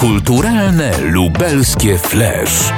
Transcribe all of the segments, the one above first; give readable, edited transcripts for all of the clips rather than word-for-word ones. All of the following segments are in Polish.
Kulturalne lubelskie Flash.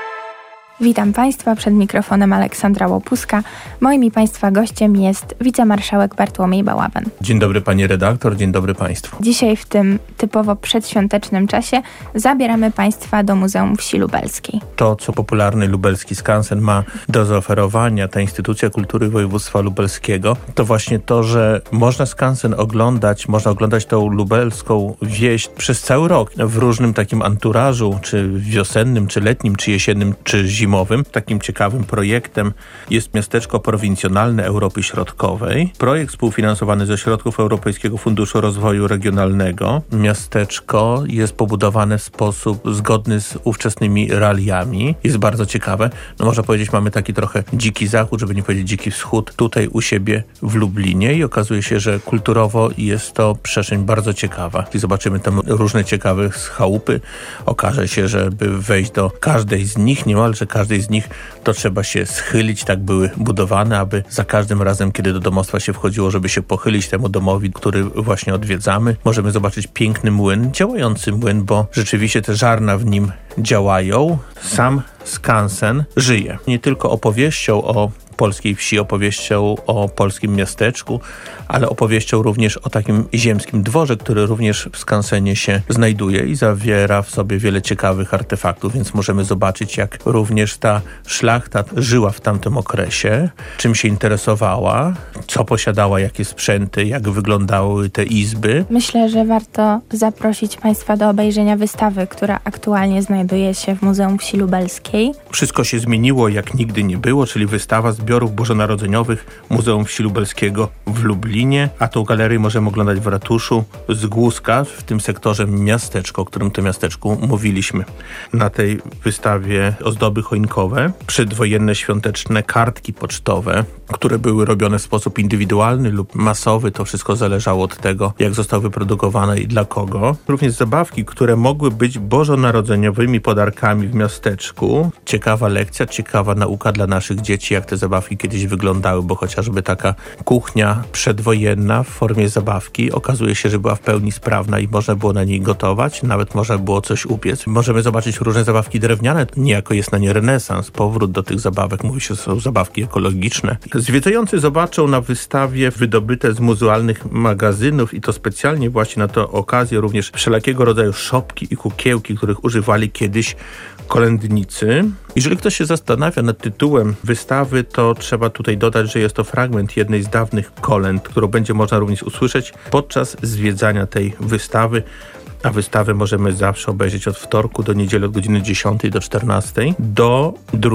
Witam Państwa, przed mikrofonem Aleksandra Łopuska. Moim i Państwa gościem jest wicemarszałek Bartłomiej Bałaban. Dzień dobry Pani redaktor, dzień dobry Państwu. Dzisiaj w tym typowo przedświątecznym czasie zabieramy Państwa do Muzeum Wsi Lubelskiej. To, co popularny lubelski skansen ma do zaoferowania, ta instytucja kultury województwa lubelskiego, to właśnie to, że można skansen oglądać, można oglądać tą lubelską wieś przez cały rok w różnym takim anturażu, czy wiosennym, czy letnim, czy jesiennym, czy zimowym. Takim ciekawym projektem jest miasteczko prowincjonalne Europy Środkowej. Projekt współfinansowany ze środków Europejskiego Funduszu Rozwoju Regionalnego. Miasteczko jest pobudowane w sposób zgodny z ówczesnymi realiami. Jest bardzo ciekawe. Można powiedzieć, mamy taki trochę dziki zachód, żeby nie powiedzieć dziki wschód, tutaj u siebie w Lublinie i okazuje się, że kulturowo jest to przestrzeń bardzo ciekawa. I zobaczymy tam różne ciekawe chałupy. Okaże się, żeby wejść do każdej z nich, niemalże każdej z nich, to trzeba się schylić, tak były budowane, aby za każdym razem, kiedy do domostwa się wchodziło, żeby się pochylić temu domowi, który właśnie odwiedzamy. Możemy zobaczyć piękny młyn, działający młyn, bo rzeczywiście te żarna w nim działają. Sam skansen żyje. Nie tylko opowieścią o polskiej wsi, opowieścią o polskim miasteczku, ale opowieścią również o takim ziemskim dworze, który również w skansenie się znajduje i zawiera w sobie wiele ciekawych artefaktów, więc możemy zobaczyć, jak również ta szlachta żyła w tamtym okresie, czym się interesowała, co posiadała, jakie sprzęty, jak wyglądały te izby. Myślę, że warto zaprosić Państwa do obejrzenia wystawy, która aktualnie znajduje się w Muzeum Wsi Lubelskiej. Wszystko się zmieniło jak nigdy nie było, czyli wystawa zbiorów bożonarodzeniowych Muzeum Wsi Lubelskiego w Lublinie, a tą galerię możemy oglądać w ratuszu z Głuska, w tym sektorze miasteczko, o którym to miasteczku mówiliśmy. Na tej wystawie ozdoby choinkowe, przedwojenne świąteczne kartki pocztowe, które były robione w sposób indywidualny lub masowy, to wszystko zależało od tego, jak zostały wyprodukowane i dla kogo. Również zabawki, które mogły być bożonarodzeniowymi podarkami w miasteczku. Ciekawa lekcja, ciekawa nauka dla naszych dzieci, jak te zabawki kiedyś wyglądały, bo chociażby taka kuchnia przedwojenna w formie zabawki okazuje się, że była w pełni sprawna i można było na niej gotować, nawet można było coś upiec. Możemy zobaczyć różne zabawki drewniane, niejako jest na nie renesans, powrót do tych zabawek, mówi się, że są zabawki ekologiczne. Zwiedzający zobaczą na wystawie wydobyte z muzealnych magazynów i to specjalnie właśnie na tę okazję również wszelakiego rodzaju szopki i kukiełki, których używali kiedyś kolędnicy. Jeżeli ktoś się zastanawia nad tytułem wystawy, to trzeba tutaj dodać, że jest to fragment jednej z dawnych kolęd, którą będzie można również usłyszeć podczas zwiedzania tej wystawy. A wystawę możemy zawsze obejrzeć od wtorku do niedzieli od godziny 10 do 14 do 2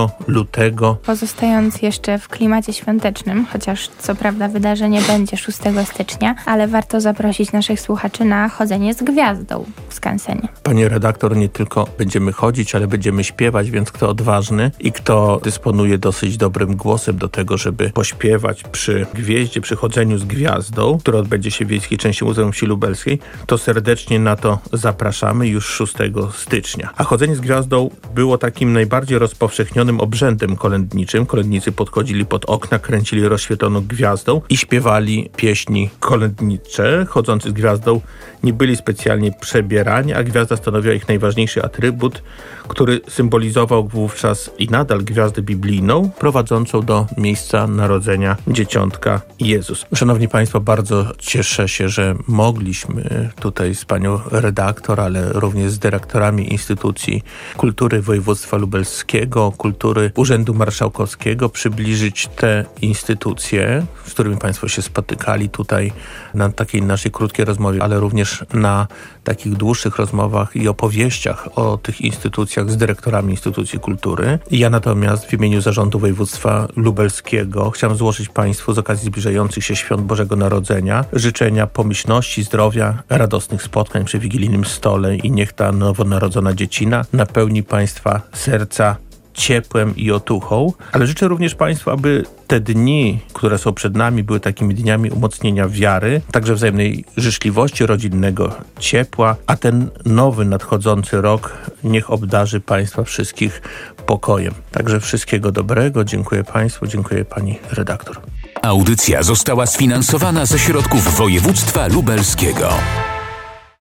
lutego. Pozostając jeszcze w klimacie świątecznym, chociaż co prawda wydarzenie będzie 6 stycznia, ale warto zaprosić naszych słuchaczy na chodzenie z gwiazdą w skansenie. Panie redaktor, nie tylko będziemy chodzić, ale będziemy śpiewać, więc kto odważny i kto dysponuje dosyć dobrym głosem do tego, żeby pośpiewać przy gwieździe, przy chodzeniu z gwiazdą, które odbędzie się w wiejskiej części Muzeum Wsi Lubelskiej, to serdecznie na to zapraszamy już 6 stycznia. A chodzenie z gwiazdą było takim najbardziej rozpowszechnionym obrzędem kolędniczym. Kolędnicy podchodzili pod okna, kręcili rozświetloną gwiazdą i śpiewali pieśni kolędnicze. Chodzący z gwiazdą nie byli specjalnie przebierani, a gwiazda stanowiła ich najważniejszy atrybut, który symbolizował wówczas i nadal gwiazdę biblijną, prowadzącą do miejsca narodzenia dzieciątka Jezus. Szanowni Państwo, bardzo cieszę się, że mogliśmy tutaj z Panią redaktor, ale również z dyrektorami instytucji kultury województwa lubelskiego, kultury Urzędu Marszałkowskiego przybliżyć te instytucje, z którymi Państwo się spotykali tutaj na takiej naszej krótkiej rozmowie, ale również na takich dłuższych rozmowach i opowieściach o tych instytucjach z dyrektorami instytucji kultury. Ja natomiast w imieniu Zarządu Województwa Lubelskiego chciałem złożyć Państwu z okazji zbliżających się świąt Bożego Narodzenia życzenia pomyślności, zdrowia, radosnych spotkań przy wigilijnym stole i niech ta nowonarodzona dziecina napełni Państwa serca ciepłem i otuchą, ale życzę również Państwu, aby te dni, które są przed nami, były takimi dniami umocnienia wiary, także wzajemnej życzliwości, rodzinnego ciepła, a ten nowy, nadchodzący rok niech obdarzy Państwa wszystkich pokojem. Także wszystkiego dobrego, dziękuję Państwu, dziękuję Pani redaktor. Audycja została sfinansowana ze środków województwa lubelskiego.